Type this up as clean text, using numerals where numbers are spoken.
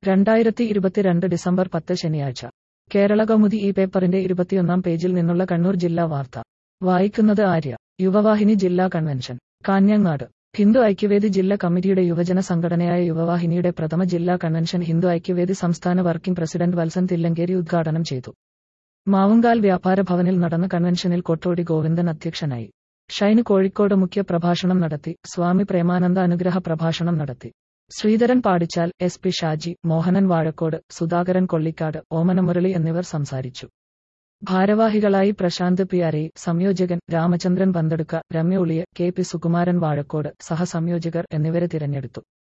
2022 December 10 ശനിയാഴ്ച. കേരളകൗമുദി ഈ പേപ്പറിന്റെ 21-ാം പേജിൽ നിന്നുള്ള കണ്ണൂർ ജില്ലാ വാർത്ത. വായിക്കുന്നത് ആര്യ. യുവവാഹിനി ജില്ലാ കൺവെൻഷൻ കാഞ്ഞങ്ങാട്. ഹിന്ദു ഐക്യവേദി ജില്ലാ കമ്മിറ്റിയുടെ യുവജന സംഘടനയായ യുവവാഹിനിയുടെ പ്രഥമ ജില്ലാ കൺവെൻഷൻ ഹിന്ദു ഐക്യവേദി സംസ്ഥാന വർക്കിംഗ് പ്രസിഡന്റ് വത്സൻ തില്ലങ്കേരി ഉദ്ഘാടനം ചെയ്തു. മാവുങ്കാൽ വ്യാപാര ഭവനിൽ നടന്ന കൺവെൻഷനിൽ കൊട്ടോടി ഗോവിന്ദൻ അധ്യക്ഷനായി. ഷൈന് കോഴിക്കോട് മുഖ്യ പ്രഭാഷണം നടത്തി. സ്വാമി പ്രേമാനന്ദ അനുഗ്രഹ പ്രഭാഷണം നടത്തി. ശ്രീധരൻ പാടിച്ചാൽ, എസ് പി ഷാജി, മോഹനൻ വാഴക്കോട്, സുധാകരൻ കൊള്ളിക്കാട്, ഓമന മുരളി എന്നിവർ സംസാരിച്ചു. ഭാരവാഹികളായി പ്രശാന്ത് പി അരൈ, സംയോജകൻ രാമചന്ദ്രൻ പന്തടുക്ക, രമ്യ ഉളിയ, കെ പി സുകുമാരൻ വാഴക്കോട്, സഹസംയോജകർ എന്നിവരെ തിരഞ്ഞെടുത്തു.